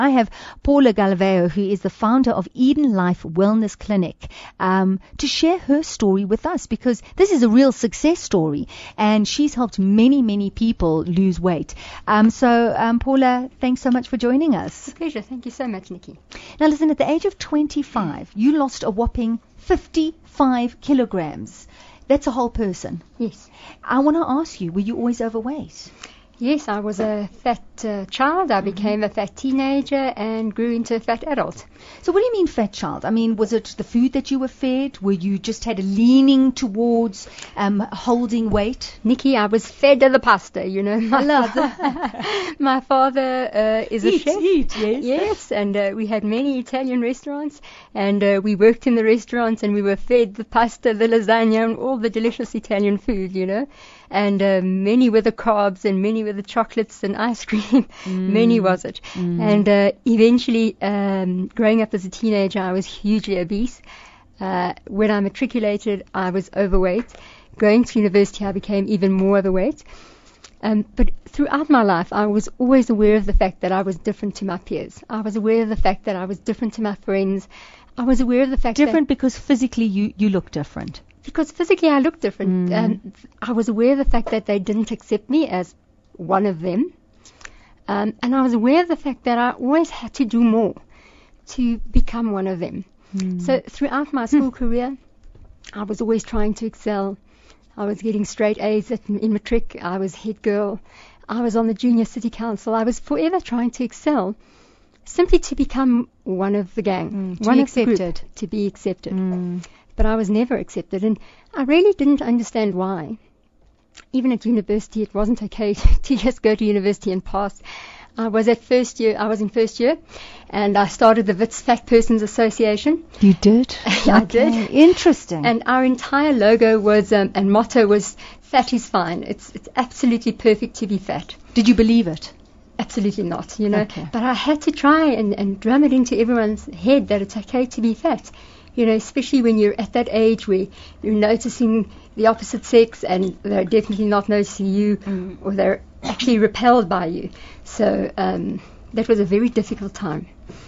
I have Paula Galvao, who is the founder of Eden Life Wellness Clinic, to share her story with us, because this is a real success story and she's helped many, many people lose weight. Paula, thanks so much for joining us. It's a pleasure. Thank you so much, Nikki. Now listen, at the age of 25, you lost a whopping 55 kilograms. That's a whole person. Yes. I want to ask you, were you always overweight? Yes, I was a fat child. I became a fat teenager and grew into a fat adult. So what do you mean fat child? I mean, was it the food that you were fed? Were you just had a leaning towards holding weight? Nikki, I was fed the pasta, you know. My father is a chef. Yes. Yes, and we had many Italian restaurants, and we worked in the restaurants, and we were fed the pasta, the lasagna, and all the delicious Italian food, you know. And many were the carbs, and many were the chocolates and ice cream. Many was it. And eventually, growing up as a teenager, I was hugely obese. When I matriculated, I was overweight. Going to university, I became even more overweight. But throughout my life, I was always aware of the fact that I was different to my peers. I was aware of the fact that I was different to my friends. I was aware of the fact different because physically you look different. Because physically I looked different. I was aware of the fact that they didn't accept me as one of them. And I was aware of the fact that I always had to do more to become one of them. So throughout my school career, I was always trying to excel. I was getting straight A's in matric. I was head girl. I was on the junior city council. I was forever trying to excel, simply to become one of the gang, to be accepted. Group, to be accepted. But I was never accepted, and I really didn't understand why. Even at university, it wasn't okay to just go to university and pass. I was in first year, and I started the WITS Fat Persons Association. You did? Yeah, I did. Interesting. And our entire logo was, and motto was, fat is fine. It's absolutely perfect to be fat. Did you believe it? Absolutely not, you know. Okay. But I had to try and drum it into everyone's head that it's okay to be fat. You know, especially when you're at that age where you're noticing the opposite sex and they're definitely not noticing you, or they're actually repelled by you. So that was a very difficult time.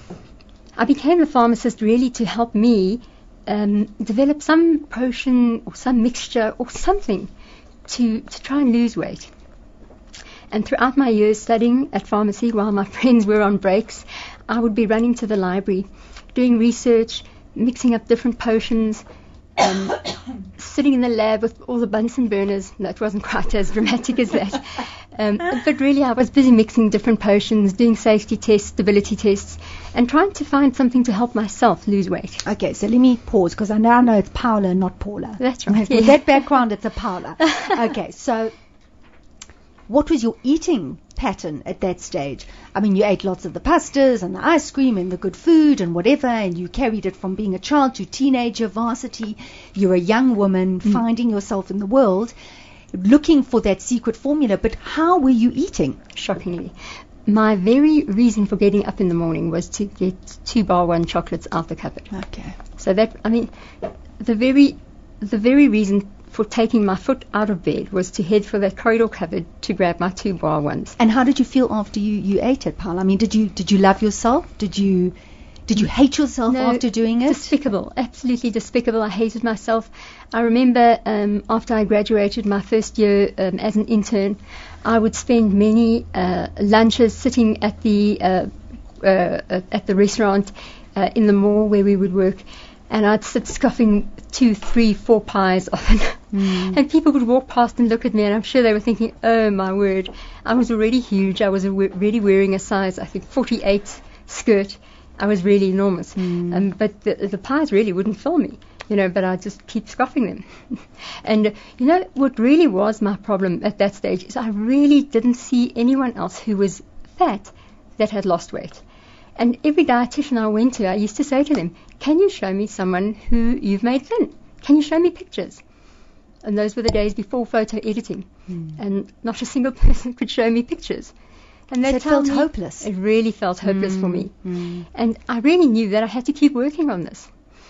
I became a pharmacist really to help me develop some potion or some mixture or something to try and lose weight. And throughout my years studying at pharmacy while my friends were on breaks, I would be running to the library, doing research, mixing up different potions, sitting in the lab with all the Bunsen burners. No, it wasn't quite as dramatic as that. But really I was busy mixing different potions, doing safety tests, stability tests, and trying to find something to help myself lose weight. Okay, so let me pause, because I now know it's Paula, not Paula. That's right. With that background, it's a Paula. Okay, so what was your eating pattern at that stage? I mean, you ate lots of the pastas and the ice cream and the good food and whatever, and you carried it from being a child to teenager, varsity. You're a young woman finding yourself in the world, looking for that secret formula. But how were you eating? Shockingly, my very reason for getting up in the morning was to get 2 bar 1 chocolates out the cupboard. Okay. So that, I mean, the very reason for taking my foot out of bed was to head for that corridor cupboard to grab my 2 bar 1s. And how did you feel after you ate it, Paula? I mean, did you love yourself? Did you hate yourself after doing it? Despicable, absolutely despicable. I hated myself. I remember after I graduated my first year as an intern, I would spend many lunches sitting at the restaurant in the mall where we would work, and I'd sit scoffing 2, 3, 4 pies often. And people would walk past and look at me, and I'm sure they were thinking, oh my word, I was already huge. I was already wearing a size, I think, 48 skirt. I was really enormous. But the pies really wouldn't fill me, you know, but I'd just keep scoffing them. And, you know, what really was my problem at that stage is I really didn't see anyone else who was fat that had lost weight. And every dietitian I went to, I used to say to them, can you show me someone who you've made thin? Can you show me pictures? And those were the days before photo editing. And not a single person could show me pictures. And So it felt hopeless. It really felt hopeless for me. And I really knew that I had to keep working on this.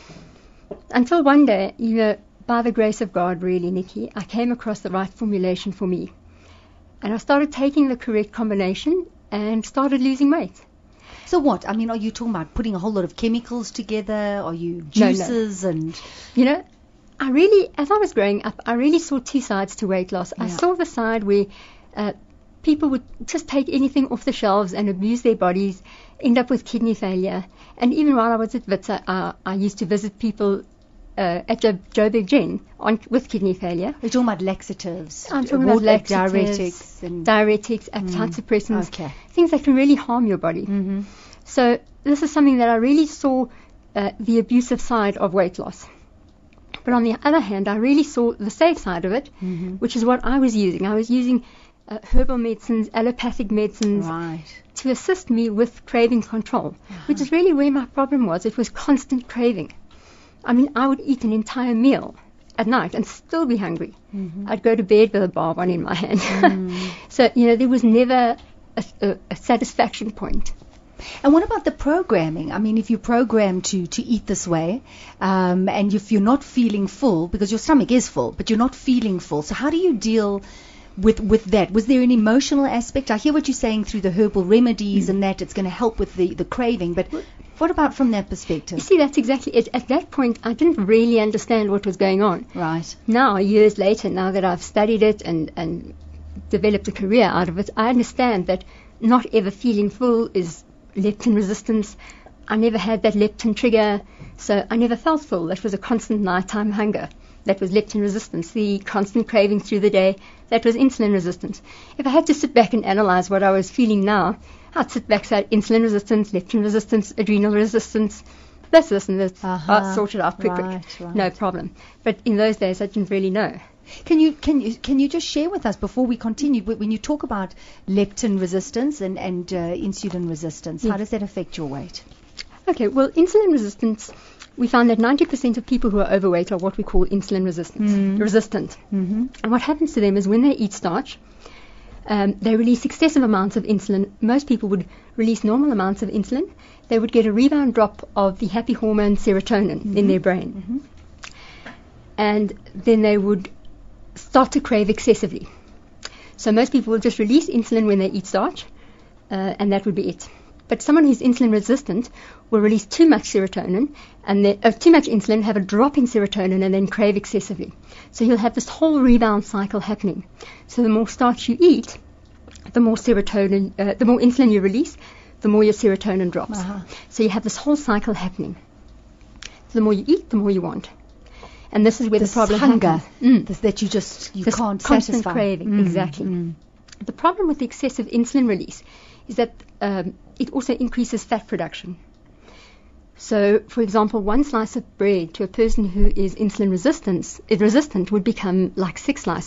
Until one day, you know, by the grace of God, really, Nikki, I came across the right formulation for me. And I started taking the correct combination and started losing weight. So what? I mean, are you talking about putting a whole lot of chemicals together? Are you No. juices and... You know, as I was growing up, I really saw two sides to weight loss. I Yeah. saw the side where people would just take anything off the shelves and abuse their bodies, end up with kidney failure. And even while I was at Wits, I used to visit people at Joburg Gen with kidney failure. We're talking about laxatives. I'm talking about laxatives, diuretics. And... diuretics, appetite suppressants, Okay. things that can really harm your body. Mm-hmm. So this is something that I really saw the abusive side of weight loss. But on the other hand, I really saw the safe side of it, which is what I was using. I was using herbal medicines, allopathic medicines, Right. to assist me with craving control, which is really where my problem was. It was constant craving. I mean, I would eat an entire meal at night and still be hungry. I'd go to bed with a bar one in my hand. So, there was never a satisfaction point. And what about the programming? I mean, if you program to eat this way, and if you're not feeling full, because your stomach is full, but you're not feeling full, so how do you deal with that? Was there an emotional aspect? I hear what you're saying through the herbal remedies and that it's going to help with the craving, but what about from that perspective? You see, that's exactly it. At that point, I didn't really understand what was going on. Right. Now, years later, now that I've studied it and developed a career out of it, I understand that not ever feeling full is leptin resistance. I never had that leptin trigger, so I never felt full. That was a constant nighttime hunger. That was leptin resistance. The constant craving through the day, that was insulin resistance. If I had to sit back and analyze what I was feeling now, I'd sit back and say insulin resistance, leptin resistance, adrenal resistance, this and this. I'd sort it out quick. Right. No problem. But in those days, I didn't really know. Can you just share with us before we continue, when you talk about leptin resistance and insulin resistance, how does that affect your weight? Okay, well, insulin resistance, we found that 90% of people who are overweight are what we call insulin resistant. And what happens to them is when they eat starch, they release excessive amounts of insulin. Most people would release normal amounts of insulin. They would get a rebound drop of the happy hormone serotonin in their brain. And then they would start to crave excessively. So most people will just release insulin when they eat starch, and that would be it. But someone who's insulin resistant will release too much serotonin and too much insulin, have a drop in serotonin, and then crave excessively. So you'll have this whole rebound cycle happening. So the more starch you eat, the more serotonin, the more insulin you release, the more your serotonin drops. So you have this whole cycle happening. So the more you eat, the more you want. And this is where the problem hunger happens. that you This can't constant satisfy. craving, exactly. The problem with the excessive insulin release is that it also increases fat production. So, for example, one slice of bread to a person who is insulin resistant would become like 6 slices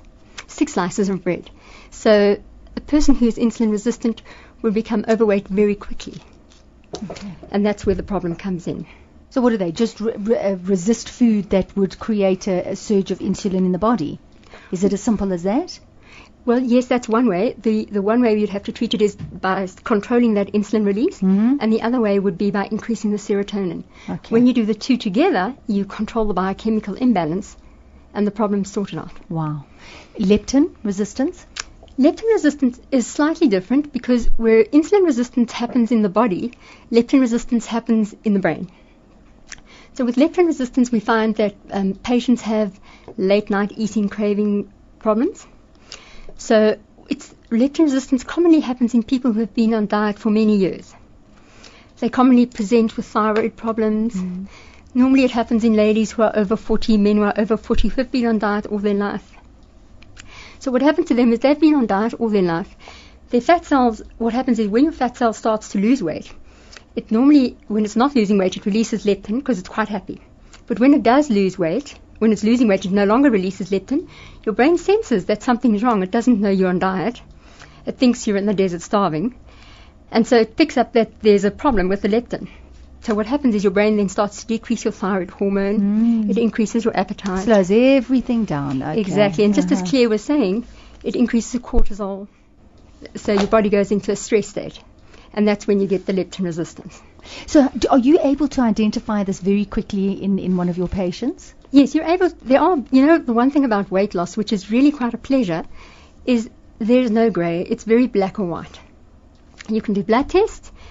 of bread. So a person who is insulin resistant will become overweight very quickly. And that's where the problem comes in. So what do they just resist food that would create a surge of insulin in the body? Is it as simple as that? Well, yes, that's one way. The one way you'd have to treat it is by controlling that insulin release, and the other way would be by increasing the serotonin. Okay. When you do the two together, you control the biochemical imbalance, and the problem's sorted out. Wow. Leptin resistance? Leptin resistance is slightly different because where insulin resistance happens in the body, leptin resistance happens in the brain. So with leptin resistance, we find that patients have late-night eating craving problems. So leptin resistance commonly happens in people who have been on diet for many years. They commonly present with thyroid problems. Normally it happens in ladies who are over 40, men who are over 40 who have been on diet all their life. So what happens to them is they've been on diet all their life. Their fat cells, what happens is when your fat cell starts to lose weight, it normally, when it's not losing weight, it releases leptin because it's quite happy. But when it does lose weight, when it's losing weight, it no longer releases leptin. Your brain senses that something's wrong. It doesn't know you're on diet. It thinks you're in the desert starving. And so it picks up that there's a problem with the leptin. So what happens is your brain then starts to decrease your thyroid hormone. It increases your appetite. Slows everything down. Okay. Exactly. And just as Claire was saying, it increases cortisol. So your body goes into a stress state. And that's when you get the leptin resistance. So are you able to identify this very quickly in one of your patients? Yes, you're able. There are, the one thing about weight loss, which is really quite a pleasure, is there's no grey. It's very black or white. You can do blood tests,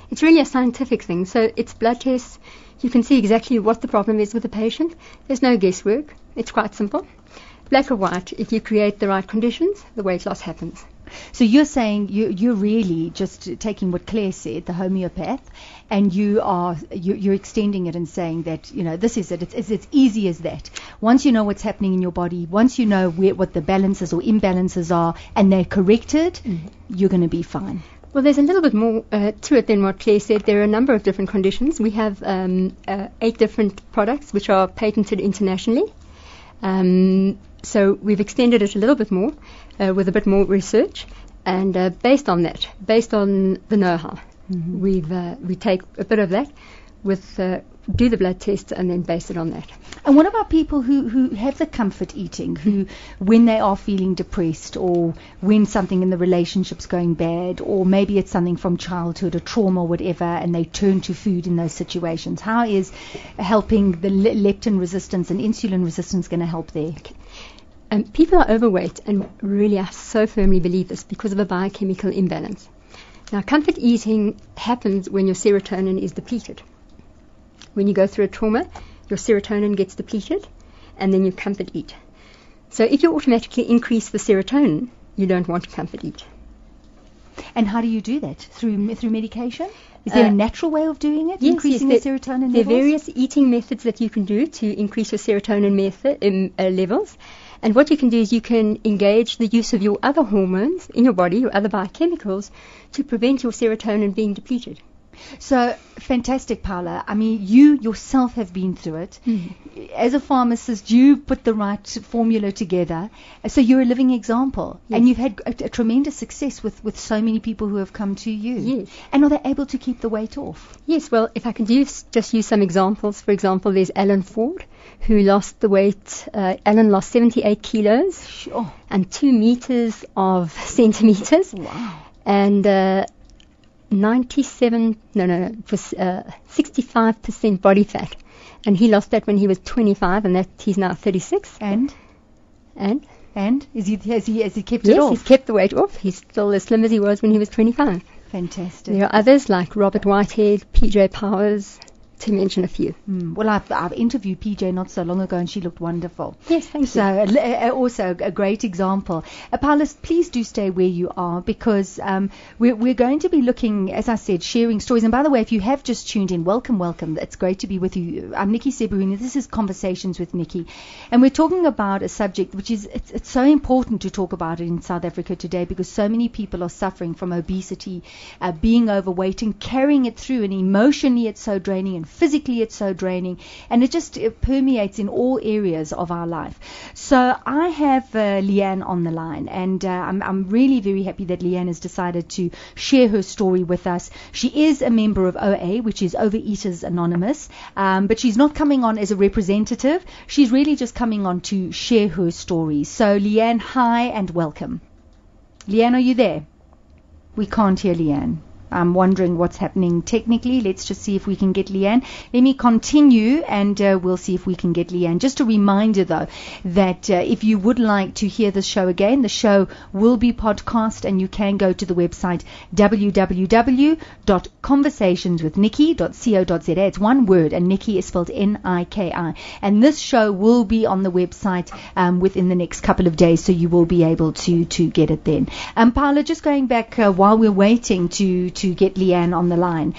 It's really a scientific thing. So it's blood tests. You can see exactly what the problem is with the patient. There's no guesswork. It's quite simple. Black or white. If you create the right conditions, the weight loss happens. So you're saying you're really just taking what Claire said, the homeopath, and you're extending it and saying that, you know, this is it. It's as easy as that. Once you know what's happening in your body, once you know what the balances or imbalances are, and they're corrected, you're going to be fine. Well, there's a little bit more to it than what Claire said. There are a number of different conditions. We have 8 different products which are patented internationally. So we've extended it a little bit more with a bit more research, and based on the know-how, we take a bit of that do the blood test and then base it on that. And what about people who have the comfort eating, who when they are feeling depressed, or when something in the relationship's going bad, or maybe it's something from childhood or trauma or whatever, and they turn to food in those situations? How is helping the leptin resistance and insulin resistance going to help there? People are overweight, and really I so firmly believe this, because of a biochemical imbalance. Now, comfort eating happens when your serotonin is depleted. When you go through a trauma, your serotonin gets depleted, and then you comfort eat. So if you automatically increase the serotonin, you don't want to comfort eat. And how do you do that? Through medication? Is there a natural way of doing it, increasing the serotonin levels? There are various eating methods that you can do to increase your serotonin levels. And what you can do is you can engage the use of your other hormones in your body, your other biochemicals, to prevent your serotonin being depleted. So, fantastic, Paula. I mean, you yourself have been through it. As a pharmacist, you put the right formula together. So you're a living example. Yes. And you've had a tremendous success with so many people who have come to you. Yes. And are they able to keep the weight off? Yes, well, if I can just use some examples. For example, there's Alan Ford, who lost the weight. Alan lost 78 kilos. Sure. And 2 meters of centimeters. Wow. And 65% body fat, and he lost that when he was 25, and that he's now 36. And has he kept it yes, off? He's kept the weight off. He's still as slim as he was when he was 25. Fantastic. There are others like Robert Whitehead, PJ Powers, to mention a few. Well, I've interviewed PJ not so long ago, and she looked wonderful. Yes, thank you. So also a great example. Paula, please do stay where you are, because we're going to be looking, as I said, sharing stories. And by the way, if you have just tuned in, welcome. It's great to be with you. I'm Nikki Seburini. This is Conversations with Nikki, and we're talking about a subject which is it's so important to talk about it in South Africa today, because so many people are suffering from obesity, being overweight, and carrying it through. And emotionally, it's so draining, and physically it's so draining, and it permeates in all areas of our life. So I have Leanne on the line, and I'm really very happy that Leanne has decided to share her story with us. She is a member of OA, which is Overeaters Anonymous, but she's not coming on as a representative. She's really just coming on to share her story. So Leanne, hi and welcome. Leanne, are you there? We can't hear Leanne. I'm wondering what's happening technically. Let's just see if we can get Leanne. Let me continue, and we'll see if we can get Leanne. Just a reminder, though, that if you would like to hear the show again, the show will be podcast, and you can go to the website www.conversationswithnikki.co.za. It's one word, and Nikki is spelled Niki. And this show will be on the website within the next couple of days, so you will be able to get it then. Paula, just going back while we're waiting to get Leanne on the line.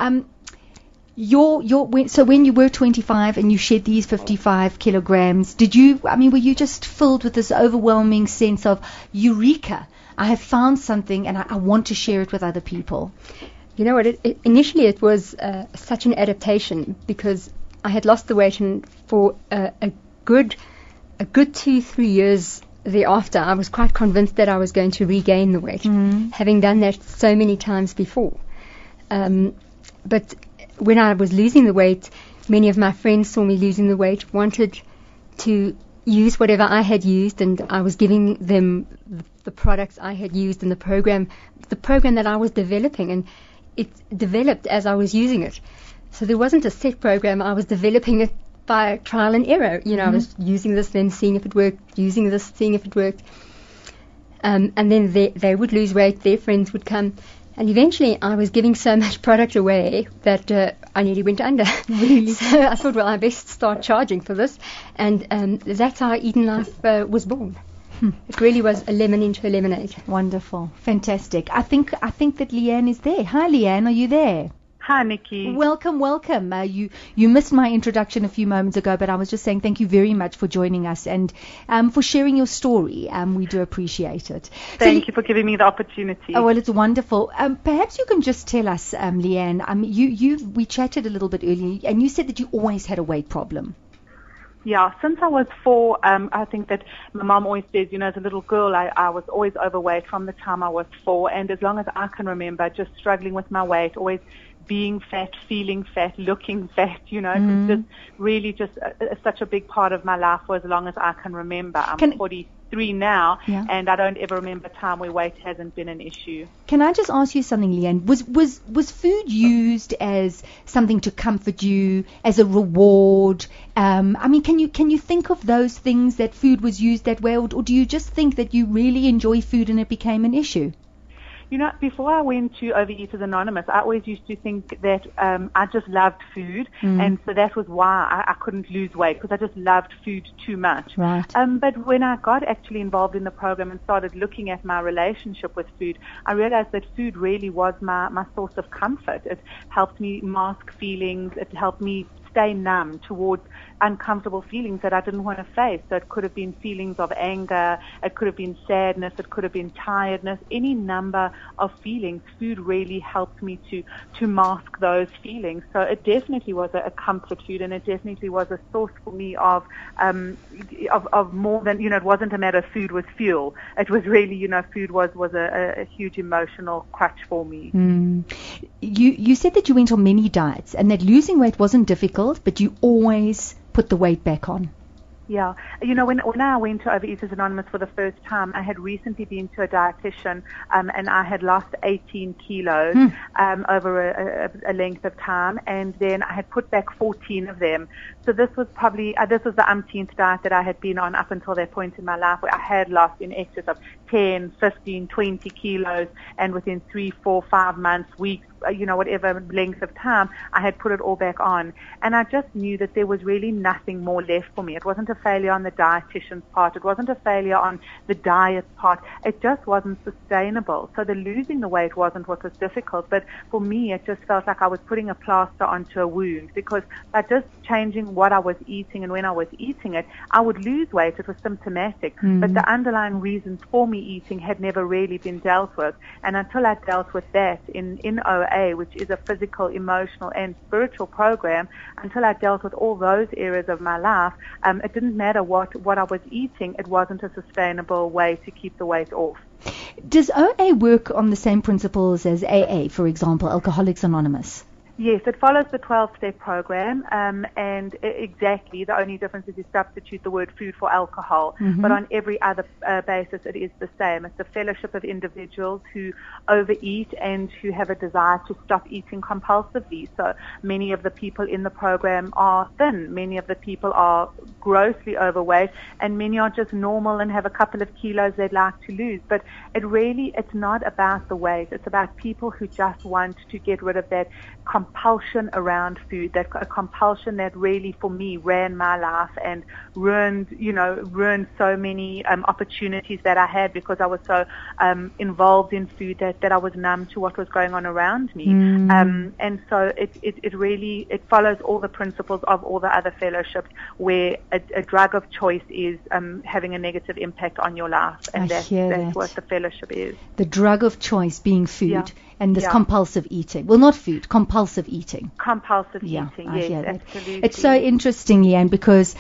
So when you were 25 and you shed these 55 kilograms, were you just filled with this overwhelming sense of eureka? I have found something, and I want to share it with other people. You know what? Initially, it was such an adaptation, because I had lost the weight, and for a good 2-3 years thereafter, I was quite convinced that I was going to regain the weight, having done that so many times before. But when I was losing the weight, many of my friends saw me losing the weight, wanted to use whatever I had used, and I was giving them the products I had used in the program that I was developing, and it developed as I was using it. So there wasn't a set program. I was developing it by trial and error. I was using this, then seeing if it worked, using this, seeing if it worked. And then they would lose weight, their friends would come, And eventually I was giving so much product away that I nearly went under. Really? So I thought, well, I best start charging for this. And that's how Eden Life was born. It really was a lemon into a lemonade. Wonderful. Fantastic. I think that Leanne is there. Hi, Leanne. Are you there? Hi, Nikki. Welcome. You missed my introduction a few moments ago, but I was just saying thank you very much for joining us and for sharing your story. We do appreciate it. Thank you for giving me the opportunity. Oh, well, it's wonderful. Perhaps you can just tell us, Leanne, we chatted a little bit earlier, and you said that you always had a weight problem. Yeah, since I was 4, I think that my mom always says, as a little girl, I was always overweight from the time I was 4, and as long as I can remember, just struggling with my weight, always being fat, feeling fat, looking fat, it was just really such a big part of my life for as long as I can remember. I'm 43 now, and I don't ever remember a time where weight hasn't been an issue. Can I just ask you something, Leanne? Was food used as something to comfort you, as a reward? Can you think of those things that food was used that way, or do you just think that you really enjoy food and it became an issue? Before I went to Overeaters Anonymous, I always used to think that I just loved food, and so that was why I couldn't lose weight, because I just loved food too much. Right. But when I got actually involved in the program and started looking at my relationship with food, I realized that food really was my source of comfort. It helped me mask feelings. It helped me stay numb towards uncomfortable feelings that I didn't want to face. So it could have been feelings of anger, it could have been sadness, it could have been tiredness, any number of feelings. Food really helped me to mask those feelings. So it definitely was a comfort food, and it definitely was a source for me of more than, it wasn't a matter of food was fuel. It was really, food was a huge emotional crutch for me. You said that you went on many diets and that losing weight wasn't difficult, but you always put the weight back on. Yeah. When I went to Overeaters Anonymous for the first time, I had recently been to a dietitian, and I had lost 18 kilos over a length of time, and then I had put back 14 of them. So this was the umpteenth diet that I had been on up until that point in my life, where I had lost in excess of 10, 15, 20 kilos, and within 3, 4, 5 months, weeks, whatever length of time, I had put it all back on. And I just knew that there was really nothing more left for me. It wasn't a failure on the dietitian's part. It wasn't a failure on the diet's part. It just wasn't sustainable. So the losing the weight wasn't what was difficult. But for me, it just felt like I was putting a plaster onto a wound, because by just changing what I was eating and when I was eating it, I would lose weight. It was symptomatic. But the underlying reasons for me eating had never really been dealt with. And until I dealt with that in OA, which is a physical, emotional, and spiritual program, until I dealt with all those areas of my life, it didn't matter what I was eating. It wasn't a sustainable way to keep the weight off. Does OA work on the same principles as AA, for example, Alcoholics Anonymous? Yes, it follows the 12-step program, and exactly the only difference is you substitute the word food for alcohol. But on every other basis, it is the same. It's a fellowship of individuals who overeat and who have a desire to stop eating compulsively. So many of the people in the program are thin, many of the people are grossly overweight, and many are just normal and have a couple of kilos they'd like to lose. But it's not about the weight. It's about people who just want to get rid of that compulsion around food, that a compulsion that really for me ran my life and ruined so many opportunities that I had, because I was so involved in food that I was numb to what was going on around me. And so it follows all the principles of all the other fellowships, where a drug of choice is having a negative impact on your life, and that's what the fellowship is. The drug of choice being food, and this compulsive eating. Well, not food, compulsive eating. Compulsive eating, yes, absolutely. It's so interesting, Leanne, because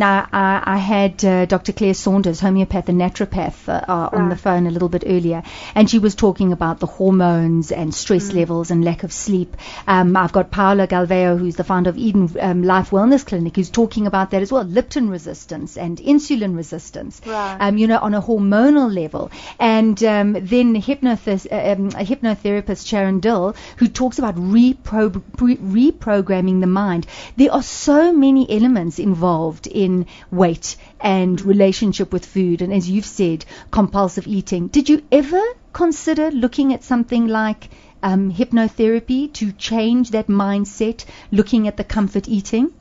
I had Dr. Claire Saunders, homeopath and naturopath, on the phone a little bit earlier, and she was talking about the hormones and stress levels and lack of sleep. I've got Paola Galveo, who's the founder of Eden Life Wellness Clinic, who's talking about that as well, leptin resistance and insulin resistance, on a hormonal level. And then a hypnotherapist, Sharon Dill, who talks about reprogramming the mind. There are so many elements involved in weight and relationship with food, and as you've said, compulsive eating. Did you ever consider looking at something like hypnotherapy to change that mindset, looking at the comfort eating?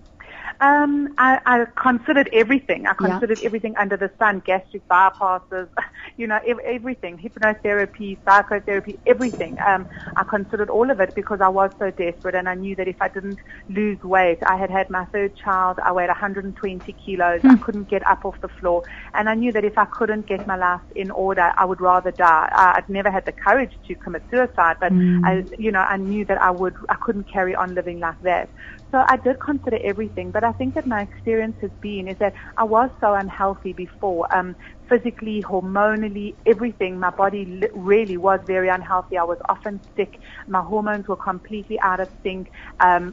I considered everything. I considered everything under the sun, gastric bypasses, everything, hypnotherapy, psychotherapy, everything. I considered all of it because I was so desperate, and I knew that if I didn't lose weight, I had my third child, I weighed 120 kilos, I couldn't get up off the floor, and I knew that if I couldn't get my life in order, I would rather die. I'd never had the courage to commit suicide, but I knew that I couldn't carry on living like that. So I did consider everything, but I think that my experience has been is that I was so unhealthy before, physically, hormonally, everything. My body really was very unhealthy. I was often sick. My hormones were completely out of sync. My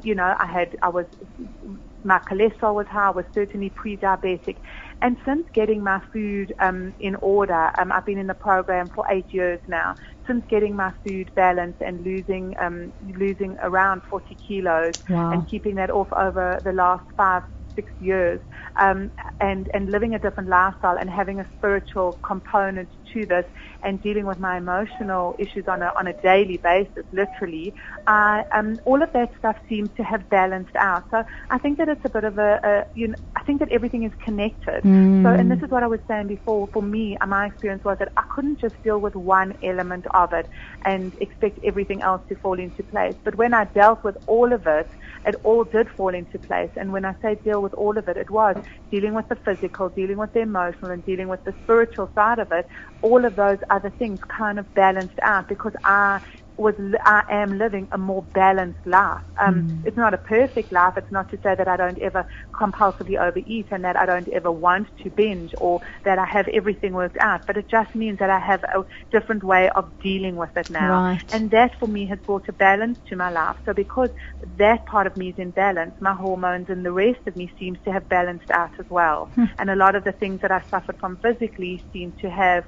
cholesterol was high. I was certainly pre-diabetic. And since getting my food in order, I've been in the program for 8 years now. Since getting my food balanced and losing around 40 kilos and keeping that off over the last 5-6 years, and living a different lifestyle and having a spiritual component to this, and dealing with my emotional issues on a daily basis, literally, all of that stuff seems to have balanced out. So I think that it's a bit of I think that everything is connected. So, and this is what I was saying before. For me, my experience was that I couldn't just deal with one element of it and expect everything else to fall into place. But when I dealt with all of it, it all did fall into place. And when I say deal with all of it, it was dealing with the physical, dealing with the emotional, and dealing with the spiritual side of it. All of those other things kind of balanced out because I am living a more balanced life. It's not a perfect life. It's not to say that I don't ever compulsively overeat and that I don't ever want to binge or that I have everything worked out, but it just means that I have a different way of dealing with it now. Right. And that for me has brought a balance to my life. So because that part of me is in balance, my hormones and the rest of me seems to have balanced out as well. And a lot of the things that I suffered from physically seem to have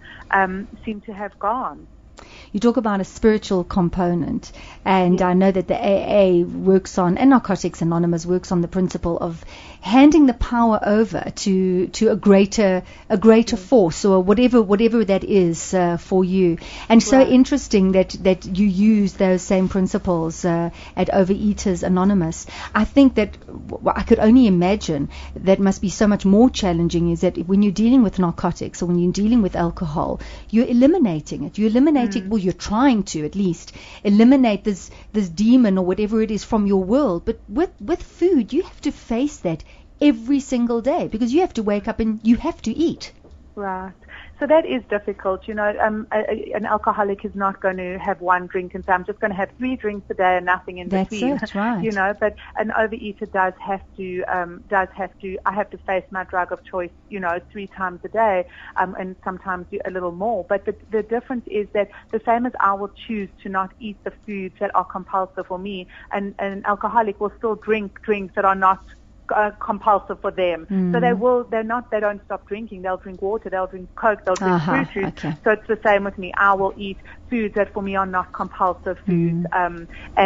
gone. You talk about a spiritual component, and I know that the AA works on, and Narcotics Anonymous works on the principle of handing the power over to a greater force, or whatever that is for you. And so interesting that you use those same principles at Overeaters Anonymous. I think that I could only imagine that must be so much more challenging is that when you're dealing with narcotics or when you're dealing with alcohol, you're eliminating it. Well, you're trying to at least eliminate this demon or whatever it is from your world. But with food, you have to face that every single day because you have to wake up and you have to eat. Right. So that is difficult. An alcoholic is not going to have one drink and say, I'm just going to have 3 drinks a day and nothing in between. That's it, right. But an overeater does have to, I have to face my drug of choice, 3 times a day, and sometimes a little more. But the difference is that the same as I will choose to not eat the foods that are compulsive for me, and an alcoholic will still drink drinks that are not compulsive for them. So they don't stop drinking. They'll drink water, they'll drink Coke, they'll drink fruit juice. Okay. So it's the same with me. I will eat foods that for me are not compulsive foods. And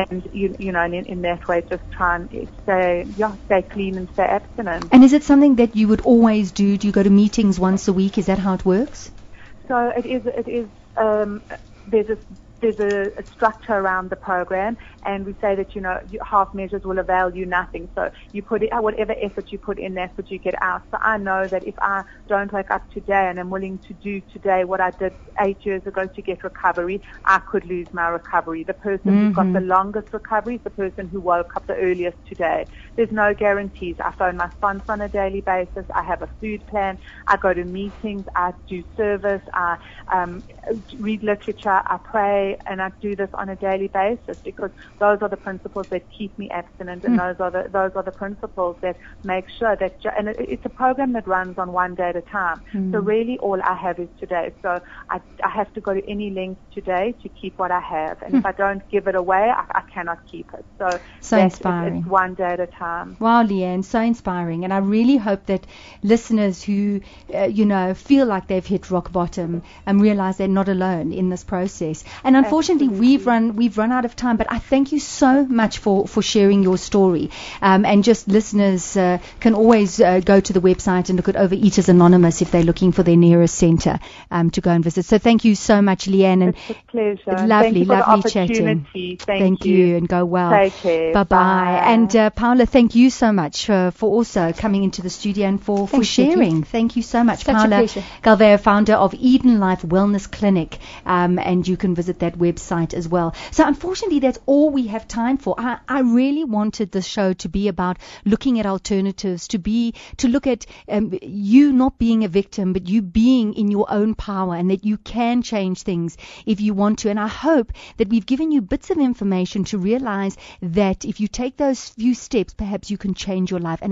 in that way just try and stay clean and stay abstinent. And is it something that you would always do? Do you go to meetings once a week? Is that how it works? So it is there's a structure around the program, and we say that half measures will avail you nothing. So you put it, whatever effort you put in, that's what you get out. So I know that if I don't wake up today and I'm willing to do today what I did 8 years ago to get recovery, I could lose my recovery. The person who got the longest recovery is the person who woke up the earliest today. There's no guarantees. I phone my sponsor on a daily basis. I have a food plan. I go to meetings. I do service. I read literature. I pray, and I do this on a daily basis because those are the principles that keep me abstinent, and those are the principles that make sure that. And it's a program that runs on one day at a time. So really, all I have is today. So I have to go to any length today to keep what I have, and if I don't give it away, I cannot keep it. So inspiring. It's one day at a time. Wow, Leanne, so inspiring. And I really hope that listeners who feel like they've hit rock bottom realize they're not alone in this process. And And unfortunately, we've run out of time. But I thank you so much for sharing your story. And just listeners can always go to the website and look at Overeaters Anonymous if they're looking for their nearest centre to go and visit. So thank you so much, Leanne. And it's a pleasure. Lovely Thank you chatting. Thank you, and go well. Take care. Bye-bye. And Paula, thank you so much for also coming into the studio and for sharing. Thank you so much, Such Paula a pleasure. Galvao, founder of Eden Life Wellness Clinic, and you can visit that website as well. So unfortunately, that's all we have time for. I really wanted the show to be about looking at alternatives, to look at you not being a victim, but you being in your own power, and that you can change things if you want to. And I hope that we've given you bits of information to realize that if you take those few steps, perhaps you can change your life. And